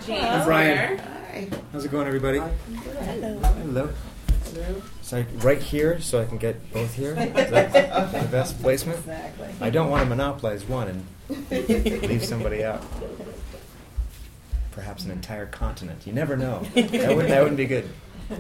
James. Brian. Hi. How's it going, everybody? Hello. Hello. So right here, so I can get both here. Is that the best placement? Exactly. I don't want to monopolize one and leave somebody out. Perhaps an entire continent. You never know. That wouldn't be good.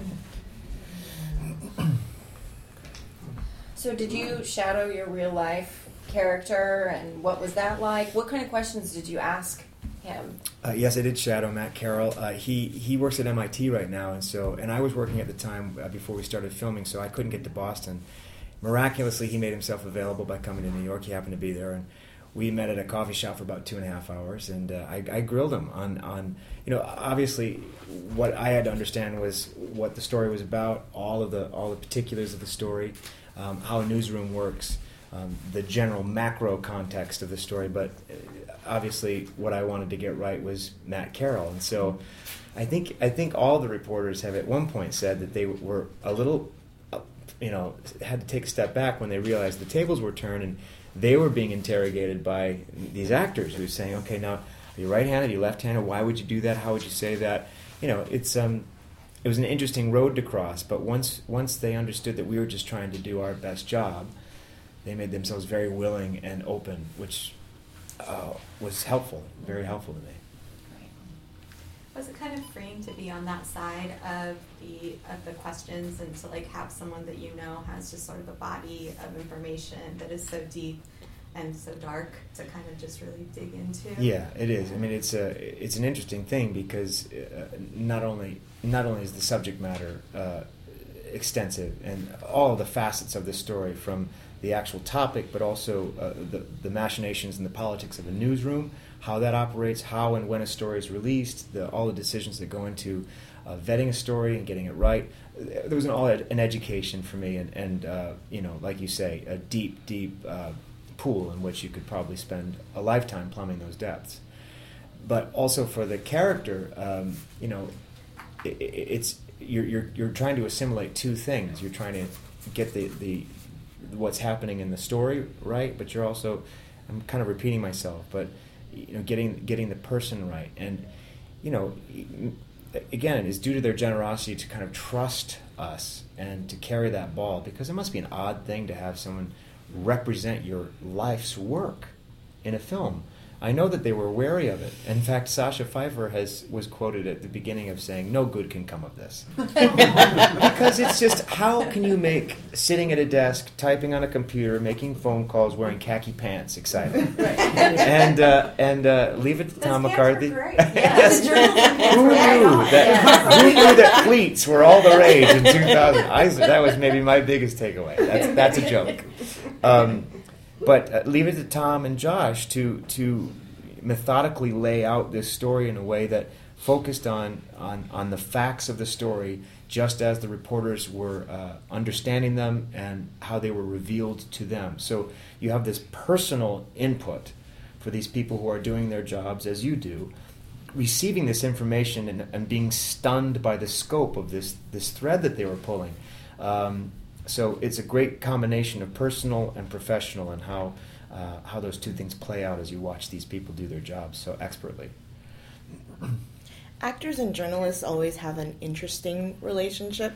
So did you shadow your real life character, and what was that like? What kind of questions did you ask him? Yes, I did shadow Matt Carroll. He works at MIT right now, and I was working at the time before we started filming, so I couldn't get to Boston. Miraculously, he made himself available by coming to New York. He happened to be there, and we met at a coffee shop for about 2.5 hours, and I grilled him on obviously what I had to understand was what the story was about, all the particulars of the story, how a newsroom works, the general macro context of the story, but obviously what I wanted to get right was Matt Carroll. And so I think all the reporters have at one point said that they were a little, had to take a step back when they realized the tables were turned and they were being interrogated by these actors who were saying, okay, now, are you right-handed, are you left-handed, why would you do that, how would you say that? It was an interesting road to cross, but once they understood that we were just trying to do our best job, they made themselves very willing and open, which was helpful, very helpful to me. Was it kind of freeing to be on that side of the questions and to have someone that has just sort of a body of information that is so deep and so dark to kind of just really dig into? Yeah, it is. I mean, it's an interesting thing because not only is the subject matter extensive and all the facets of the story from the actual topic, but also the machinations and the politics of a newsroom, how that operates, how and when a story is released, all the decisions that go into vetting a story and getting it right. There was an education for me, and like you say, a deep pool in which you could probably spend a lifetime plumbing those depths. But also for the character, it's you're trying to assimilate two things. You're trying to get the what's happening in the story right, but you're also, I'm kind of repeating myself, but getting the person right. And again, it's due to their generosity to kind of trust us and to carry that ball, because it must be an odd thing to have someone represent your life's work in a film. I know that they were wary of it. In fact, Sasha Pfeiffer was quoted at the beginning of saying, "No good can come of this." Because it's just, how can you make sitting at a desk, typing on a computer, making phone calls, wearing khaki pants exciting? Right. and leave it to Tom McCarthy. Yes. Who knew that cleats were all the rage in 2000? That was maybe my biggest takeaway. That's a joke. But leave it to Tom and Josh to methodically lay out this story in a way that focused on the facts of the story, just as the reporters were understanding them and how they were revealed to them. So you have this personal input for these people who are doing their jobs as you do, receiving this information and being stunned by the scope of this thread that they were pulling. So it's a great combination of personal and professional, and how those two things play out as you watch these people do their jobs so expertly. Actors and journalists always have an interesting relationship.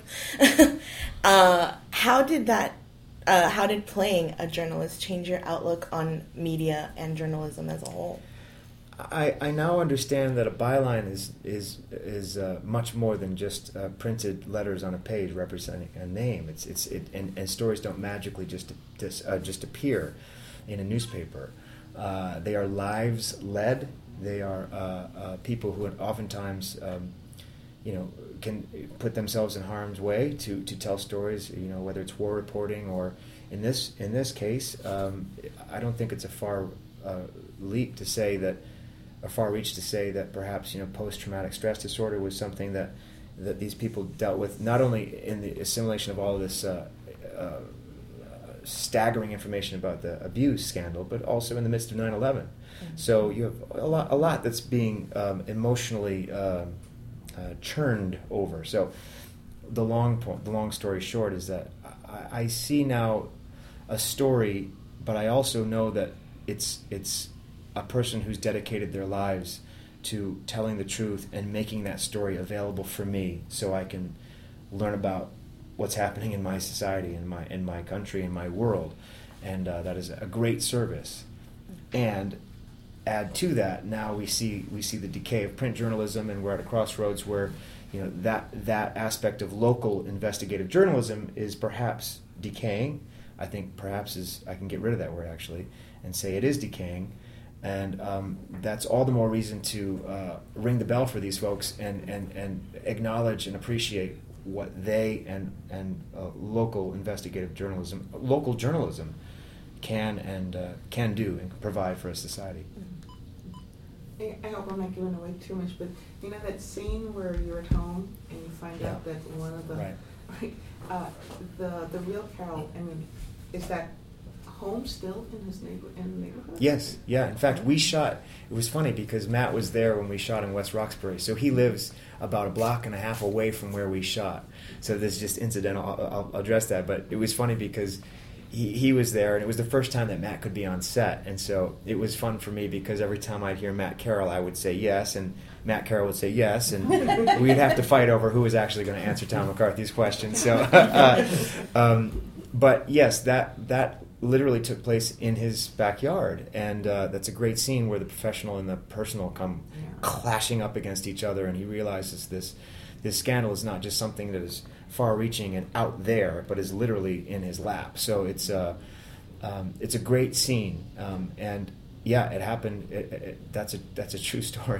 How did playing a journalist change your outlook on media and journalism as a whole? I now understand that a byline is much more than just printed letters on a page representing a name. And stories don't magically just appear in a newspaper. They are lives led. They are people who oftentimes can put themselves in harm's way to tell stories. Whether it's war reporting or in this case, I don't think it's a far leap to say that. A far reach to say that perhaps post-traumatic stress disorder was something that these people dealt with, not only in the assimilation of all of this staggering information about the abuse scandal, but also in the midst of 9/11. Mm-hmm. So you have a lot that's being emotionally churned over. So the long story short is that I see now a story, but I also know that it's a person who's dedicated their lives to telling the truth and making that story available for me so I can learn about what's happening in my society, in my country, in my world. And that is a great service. And add to that, now we see the decay of print journalism, and we're at a crossroads where, you know, that aspect of local investigative journalism is perhaps decaying. I think perhaps I can get rid of that word actually and say it is decaying. And that's all the more reason to ring the bell for these folks and acknowledge and appreciate what they and local investigative journalism, local journalism, can do and provide for a society. I hope I'm not giving away too much, but you know that scene where you're at home and you find out that one of the the real Carol, I mean, is that home still in the neighborhood? Yes, yeah. In fact, we shot. It was funny because Matt was there when we shot in West Roxbury, so he lives about a block and a half away from where we shot. So this is just incidental. I'll address that, but it was funny because he was there, and it was the first time that Matt could be on set, and so it was fun for me because every time I'd hear Matt Carroll, I would say yes, and Matt Carroll would say yes, and we'd have to fight over who was actually going to answer Tom McCarthy's question. So, but yes, that literally took place in his backyard, and that's a great scene where the professional and the personal come clashing up against each other, and he realizes this scandal is not just something that is far-reaching and out there, but is literally in his lap. So it's a great scene, and yeah, it happened. That's a true story.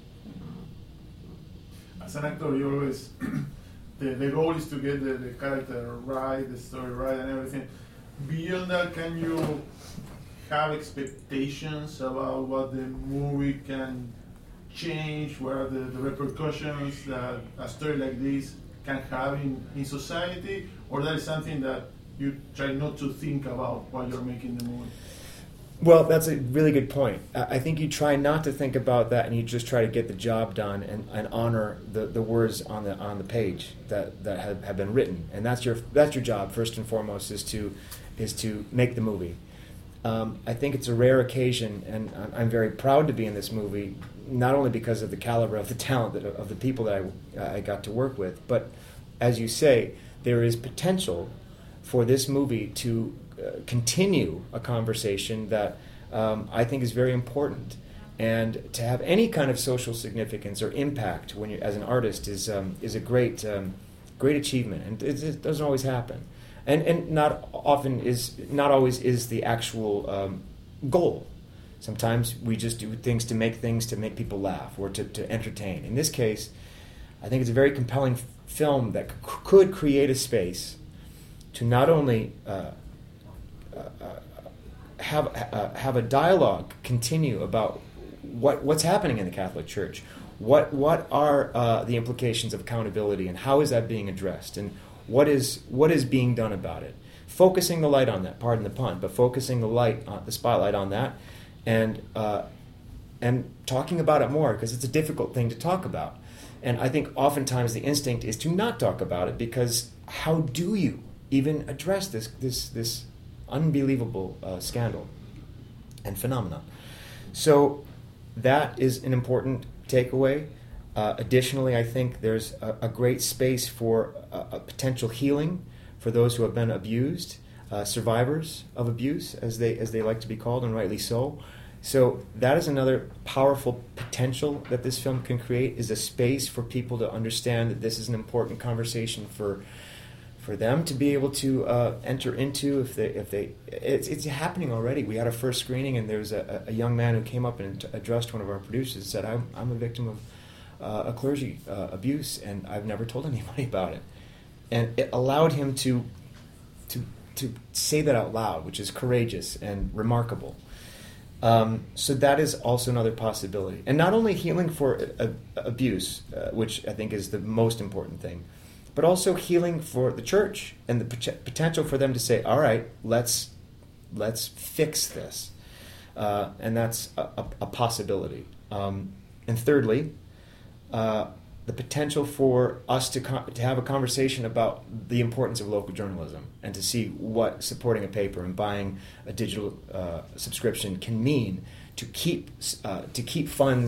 As an actor, you always the goal is to get the character right, the story right, and everything. Beyond that, can you have expectations about what the movie can change, what are the repercussions that a story like this can have in society, or that is something that you try not to think about while you're making the movie? Well, that's a really good point. I think you try not to think about that, and you just try to get the job done and honor the words on the page that have been written, and that's your job first and foremost is to make the movie. I think it's a rare occasion, and I'm very proud to be in this movie, not only because of the caliber of the talent of the people that I got to work with, but as you say, there is potential for this movie to continue a conversation that I think is very important, and to have any kind of social significance or impact when you as an artist is a great achievement, and it doesn't always happen, and not always is the actual goal. Sometimes we just do things to make people laugh or to entertain. In this case, I think it's a very compelling film that could create a space to not only have a dialogue continue about what's happening in the Catholic Church, what are the implications of accountability, and how is that being addressed, and what is being done about it. Focusing the light on that, pardon the pun, but focusing the spotlight on that, and talking about it more, because it's a difficult thing to talk about. And I think oftentimes the instinct is to not talk about it, because how do you even address this unbelievable scandal and phenomenon? So that is an important takeaway. Additionally, I think there's a great space for a potential healing for those who have been abused, survivors of abuse, as they like to be called, and rightly so. So that is another powerful potential that this film can create, is a space for people to understand that this is an important conversation for them to be able to enter into. It's happening already. We had a first screening, and there was a young man who came up and addressed one of our producers and said, I'm a victim of a clergy abuse, and I've never told anybody about it. And it allowed him to say that out loud, which is courageous and remarkable. So that is also another possibility. And not only healing for abuse, which I think is the most important thing, but also healing for the church and the potential for them to say, all right, let's fix this. And that's a possibility. And thirdly, the potential for us to have a conversation about the importance of local journalism, and to see what supporting a paper and buying a digital subscription can mean to keep funds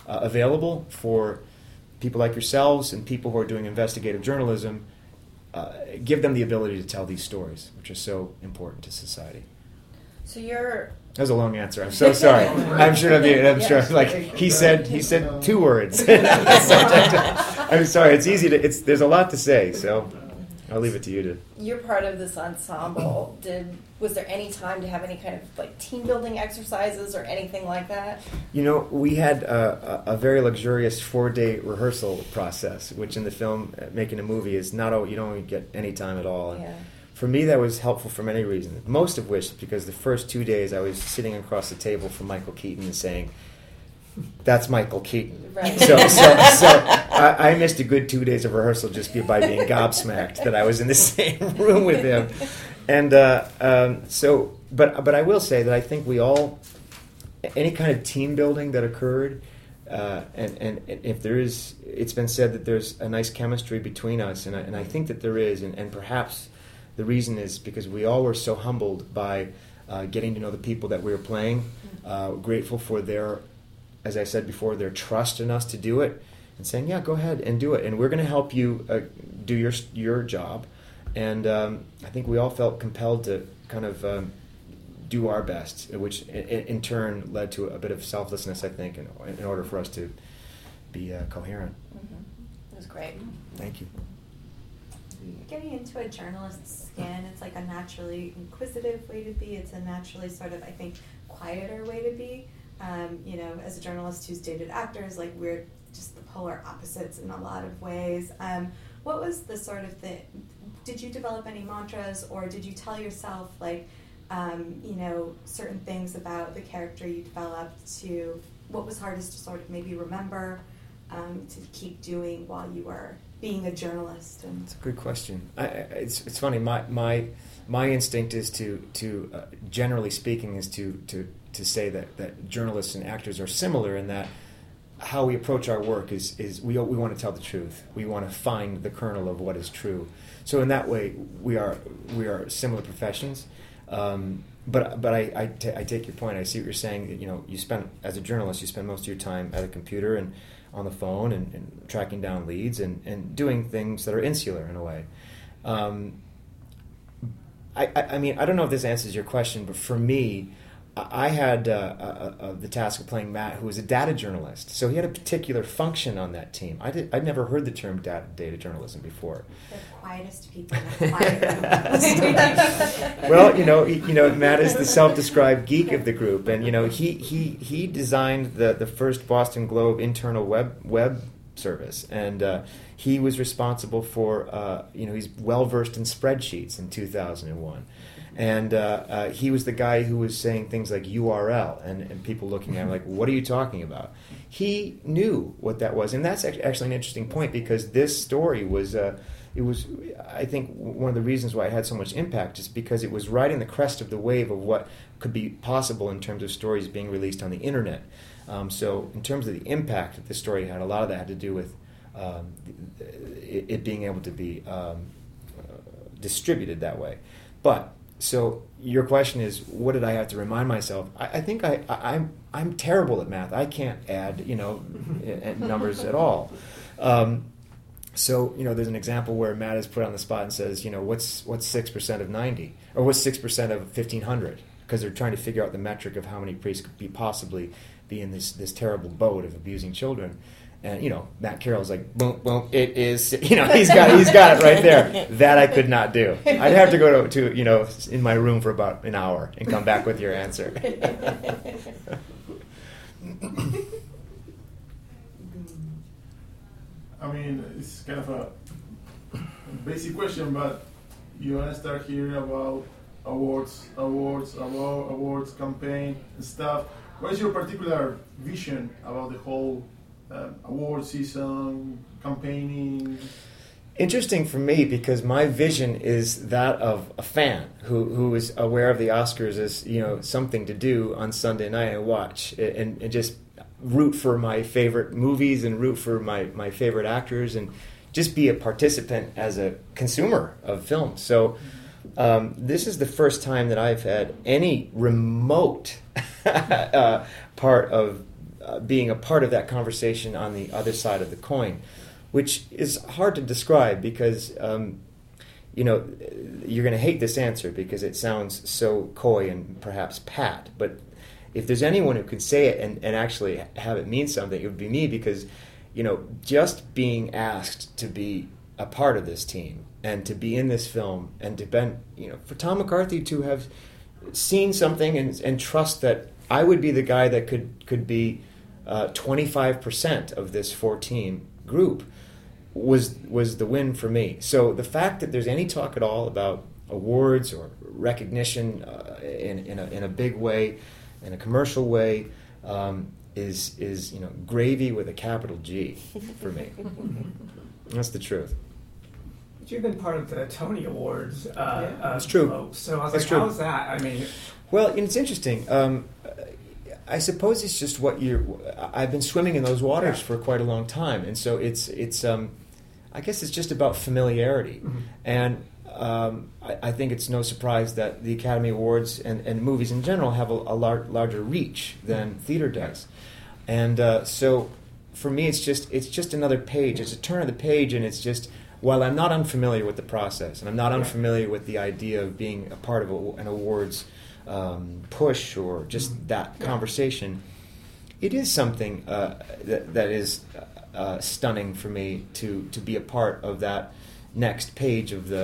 available for people like yourselves and people who are doing investigative journalism. Give them the ability to tell these stories, which are so important to society. So you're That was a long answer. I'm so sorry. I'm sure. Like he said 2 words. I'm sorry. It's easy to. There's a lot to say, so I'll leave it to you to. you're part of this ensemble. Was there any time to have any kind of like team building exercises or anything like that? You know, we had a very luxurious 4-day rehearsal process, which in the film, making a movie, is not. You don't get any time at all. And Yeah. for me, that was helpful for many reasons. Most of which because the first 2 days I was sitting across the table from Michael Keaton and saying, "That's Michael Keaton." Right. So I missed a good 2 days of rehearsal just by being gobsmacked that I was in the same room with him. And but I will say that I think we all, any kind of team building that occurred, and if there is, it's been said that there's a nice chemistry between us, and I think that there is, and perhaps the reason is because we all were so humbled by getting to know the people that we were playing, grateful for their, as I said before, their trust in us to do it, and saying, yeah, go ahead and do it, and we're going to help you do your job. And I think we all felt compelled to kind of do our best, which in turn led to a bit of selflessness, I think, in order for us to be coherent. Mm-hmm. It was great. Thank you. Getting into a journalist's skin, it's like a naturally inquisitive way to be. It's a naturally sort of, I think, quieter way to be. As a journalist who's dated actors, like we're just the polar opposites in a lot of ways. What was the sort of thing? Did you develop any mantras, or did you tell yourself certain things about the character you developed? To what was hardest to sort of maybe remember to keep doing while you were being a journalist? And It's a good question. It's funny. My instinct is to generally speaking is to say that journalists and actors are similar in that how we approach our work is we want to tell the truth. We want to find the kernel of what is true. So in that way, we are similar professions. But I take your point. I see what you're saying. You spend, as a journalist, you spend most of your time at a computer and on the phone and tracking down leads and doing things that are insular in a way. I mean, I don't know if this answers your question, but for me, I had the task of playing Matt, who was a data journalist. So he had a particular function on that team. I'd never heard the term data journalism before. the quietest people in the quiet room. Well, Matt is the self-described geek of the group, and he designed the first Boston Globe internal web service, and he was responsible for he's well versed in spreadsheets in 2001. And he was the guy who was saying things like URL, and people looking at him like, what are you talking about? He knew what that was. And that's actually an interesting point, because this story was, I think, one of the reasons why it had so much impact is because it was riding the crest of the wave of what could be possible in terms of stories being released on the internet. So in terms of the impact that this story had, a lot of that had to do with it being able to be distributed that way. But so your question is, what did I have to remind myself? I think I'm terrible at math. I can't add numbers at all. So there's an example where Matt is put on the spot and says, what's 6% of 90, or what's 6% of 1500? Because they're trying to figure out the metric of how many priests could possibly be in this terrible boat of abusing children. And Matt Carroll's like, boom, boom, it is. He's got it right there. That I could not do. I'd have to go to in my room for about an hour and come back with your answer. I mean, it's kind of a basic question, but you want to start hearing about awards campaign and stuff. What is your particular vision about the whole award season, campaigning? Interesting for me, because my vision is that of a fan who is aware of the Oscars as something to do on Sunday night and watch and just root for my favorite movies and root for my favorite actors and just be a participant as a consumer of film. So this is the first time that I've had any remote part of being a part of that conversation on the other side of the coin, which is hard to describe because, you're going to hate this answer because it sounds so coy and perhaps pat. But if there's anyone who could say it and actually have it mean something, it would be me because, just being asked to be a part of this team and to be in this film and to been, for Tom McCarthy to have seen something and trust that I would be the guy that could be 25% of this 4-team group was the win for me. So the fact that there's any talk at all about awards or recognition in a big way, in a commercial way, is gravy with a capital G for me. That's the truth. But you've been part of the Tony Awards. That's true. So I was That's like, true. how's that? I mean, well, it's interesting. I suppose it's just I've been swimming in those waters for quite a long time, and so it's I guess it's just about familiarity, and I think it's no surprise that the Academy Awards and movies in general have a larger reach than theater does, and so for me it's just another page. It's a turn of the page, and it's just, while I'm not unfamiliar with the process, and I'm not unfamiliar with the idea of being a part of an awards push or just that conversation, it is something that is stunning for me to be a part of that next page of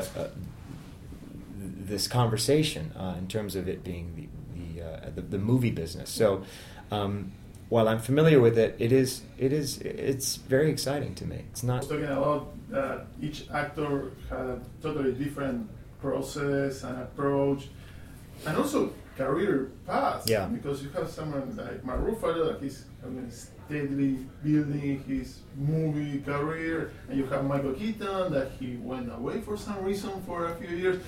this conversation in terms of it being the movie business. So while I'm familiar with it, it's very exciting to me. It's not talking about each actor had a totally different process and approach, and also career path. Yeah. Because you have someone like Mark Ruffalo that is steadily building his movie career, and you have Michael Keaton that he went away for some reason for a few years.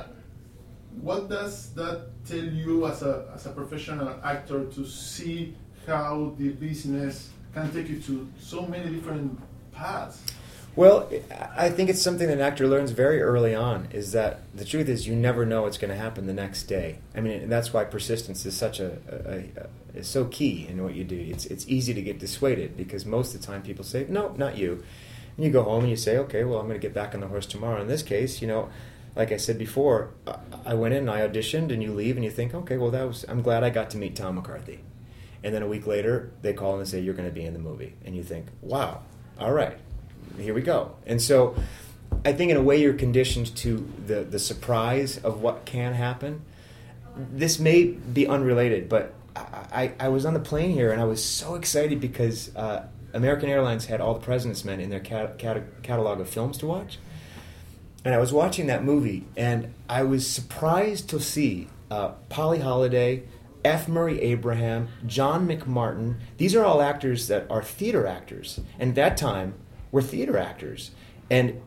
What does that tell you as a professional actor to see how the business can take you to so many different paths? Well, I think it's something that an actor learns very early on, is that the truth is you never know what's going to happen the next day. I mean, that's why persistence is is so key in what you do. It's easy to get dissuaded because most of the time people say, no, not you. And you go home and you say, okay, well, I'm going to get back on the horse tomorrow. In this case, like I said before, I went in and I auditioned, and you leave and you think, okay, well, I'm glad I got to meet Tom McCarthy. And then a week later, they call and say, you're going to be in the movie. And you think, wow, all right. Here we go. And so I think in a way you're conditioned to the surprise of what can happen. This may be unrelated, but I was on the plane here and I was so excited because American Airlines had All the President's Men in their catalog of films to watch. And I was watching that movie and I was surprised to see Polly Holliday, F. Murray Abraham, John McMartin. These are all actors that are theater actors. And at that time, were theater actors, and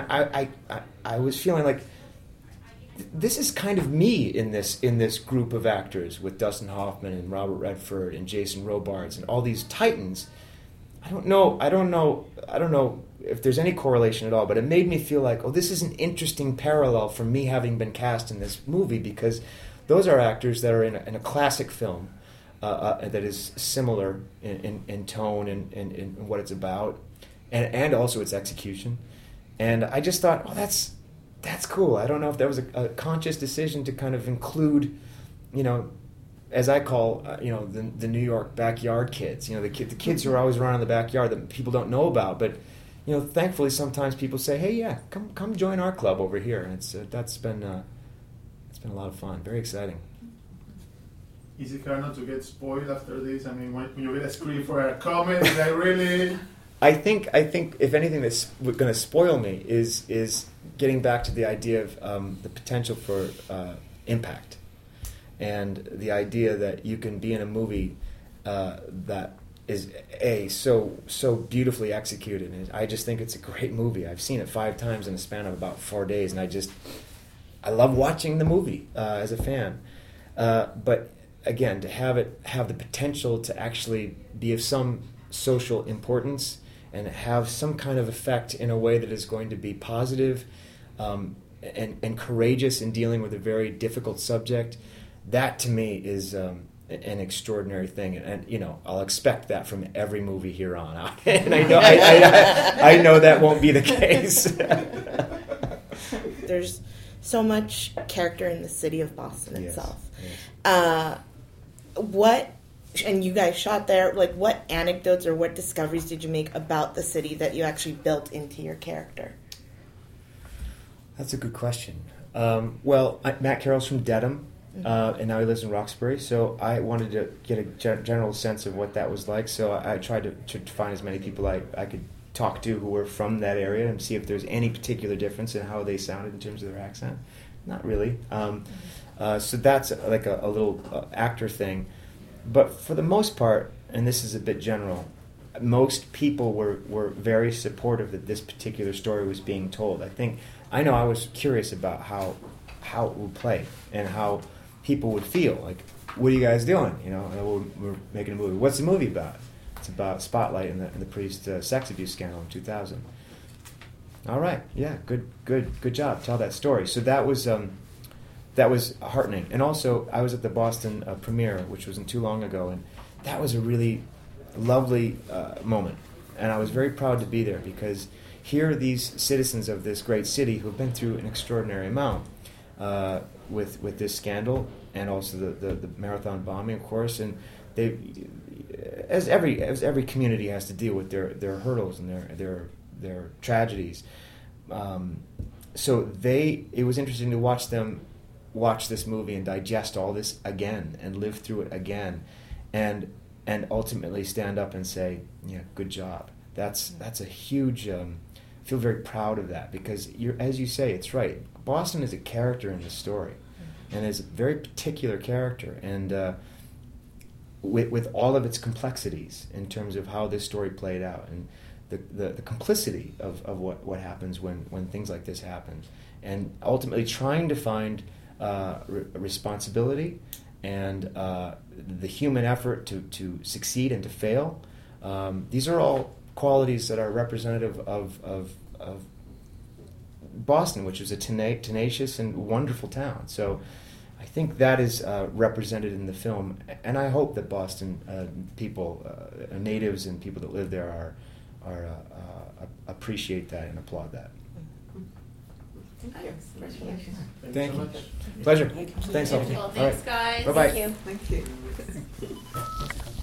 I was feeling like this is kind of me in this group of actors with Dustin Hoffman and Robert Redford and Jason Robards and all these titans. I don't know if there's any correlation at all, but it made me feel like, oh, this is an interesting parallel for me having been cast in this movie, because those are actors that are in a classic film that is similar in tone and in what it's about. And also its execution. And I just thought, oh, that's cool. I don't know if that was a conscious decision to kind of include, as I call, the New York backyard kids. The kids who are always around in the backyard that people don't know about. But, thankfully sometimes people say, hey, yeah, come join our club over here. And it's been a lot of fun. Very exciting. Is it hard not to get spoiled after this? I mean, when you get a script for a comedy, that really... I think if anything that's going to spoil me is getting back to the idea of the potential for impact, and the idea that you can be in a movie that is so beautifully executed. And I just think it's a great movie. I've seen it 5 times in a span of about 4 days, and I love watching the movie as a fan. But again, to have the potential to actually be of some social importance and have some kind of effect in a way that is going to be positive and courageous in dealing with a very difficult subject, that to me is an extraordinary thing, and you know, I'll expect that from every movie here on out. And I know that won't be the case. There's so much character in the city of Boston Yes, itself. yes. What, and you guys shot there, like what anecdotes or what discoveries did you make about the city that you actually built into your character? That's a good question. Matt Carroll's from Dedham, and now he lives in Roxbury, so I wanted to get a general sense of what that was like, so I tried to find as many people I could talk to who were from that area and see if there's any particular difference in how they sounded in terms of their accent. Not really. So that's like a little actor thing. But for the most part, and this is a bit general, most people were very supportive that this particular story was being told. I know I was curious about how it would play and how people would feel. Like, what are you guys doing? You know, we're making a movie. What's the movie about? It's about Spotlight and the priest sex abuse scandal in 2000. All right, yeah, good job. Tell that story. So that was heartening. And also, I was at the Boston premiere, which wasn't too long ago, and that was a really lovely moment. And I was very proud to be there because here are these citizens of this great city who have been through an extraordinary amount with this scandal and also the marathon bombing, of course. And they, as every community has to deal with their hurdles and their tragedies. So it was interesting to watch them watch this movie and digest all this again and live through it again, and ultimately stand up and say, yeah, good job. That's a huge. I feel very proud of that because as you say, it's right. Boston is a character in the story, and is a very particular character, and with all of its complexities in terms of how this story played out and the complicity of what happens when things like this happen, and ultimately trying to find responsibility and the human effort to succeed and to fail. These are all qualities that are representative of Boston, which is a tenacious and wonderful town. So I think that is represented in the film, and I hope that Boston people, natives and people that live there appreciate that and applaud that. Thank you. Congratulations. Thank so you. much. Pleasure. Thank you. Thanks, all. Well, All thanks, right. guys. Bye-bye. Thank you. Thank you.